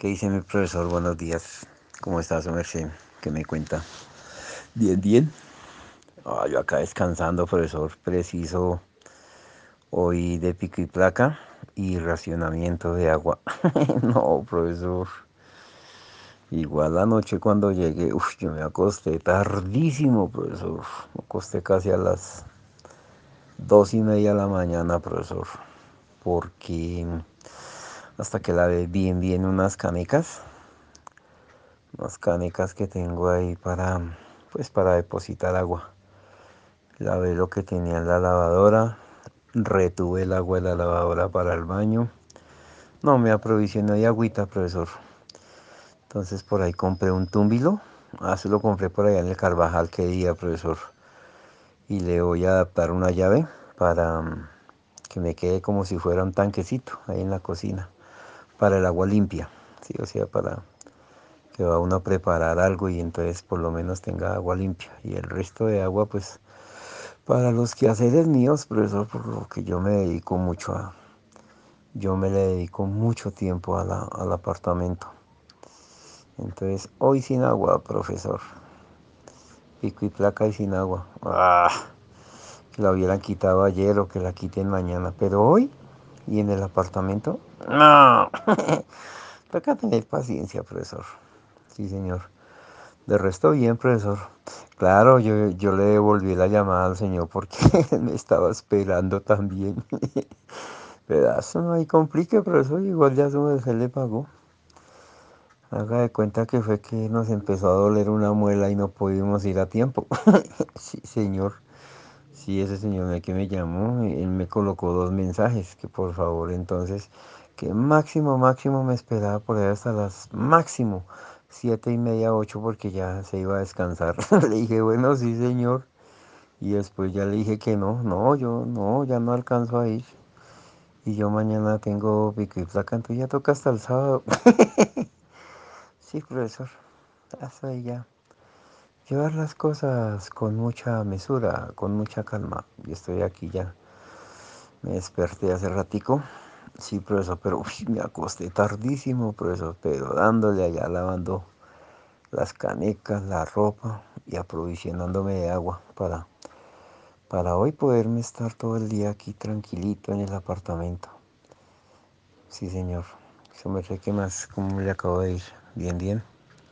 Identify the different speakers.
Speaker 1: ¿Qué dice mi profesor? Buenos días. ¿Cómo está su merced? ¿Qué me cuenta? Bien, bien. Yo acá descansando, profesor. Preciso hoy de pico y placa y racionamiento de agua. No, profesor. Igual anoche cuando llegué, yo me acosté tardísimo, profesor. Me acosté casi a las 2:30 de la mañana, profesor. Porque hasta que lavé bien unas canicas. Unas canicas que tengo ahí para depositar agua. Lavé lo que tenía en la lavadora, retuve el agua de la lavadora para el baño. No me aprovisioné de agüita, profesor. Entonces por ahí compré un túmbilo. Se lo compré por allá en el Carvajal, qué día, profesor. Y le voy a adaptar una llave para que me quede como si fuera un tanquecito ahí en la cocina. Para el agua limpia, ¿sí? O sea, para que va uno a preparar algo y entonces por lo menos tenga agua limpia. Y el resto de agua, pues, para los quehaceres míos, profesor, por lo que yo me dedico mucho yo me le dedico mucho tiempo al apartamento. Entonces, hoy sin agua, profesor. Pico y placa y sin agua. Que la hubieran quitado ayer o que la quiten mañana. Pero hoy, y en el apartamento, no. Toca tener paciencia, profesor. Sí, señor. De resto bien, profesor. Claro, yo le devolví la llamada al señor porque me estaba esperando también. Pedazo, no hay complique, profesor. Igual ya su merced le pagó. Haga de cuenta que fue que nos empezó a doler una muela y no pudimos ir a tiempo. Sí, señor. Sí, ese señor el que me llamó, él me colocó dos mensajes, que por favor entonces, que máximo me esperaba por ahí hasta las máximo 7:30, 8, porque ya se iba a descansar. Le dije, bueno, sí, señor. Y después ya le dije que yo no, ya no alcanzo a ir. Y yo mañana tengo pico y placa, entonces ya toca hasta el sábado. Sí, profesor, hasta ahí ya. Llevar las cosas con mucha mesura, con mucha calma. Yo estoy aquí ya. Me desperté hace ratico. Sí, profesor, pero me acosté tardísimo, profesor, pero dándole allá, lavando las canecas, la ropa y aprovisionándome de agua para hoy poderme estar todo el día aquí tranquilito en el apartamento. Sí, señor. Eso me sé que más, como le acabo de ir. Bien, bien.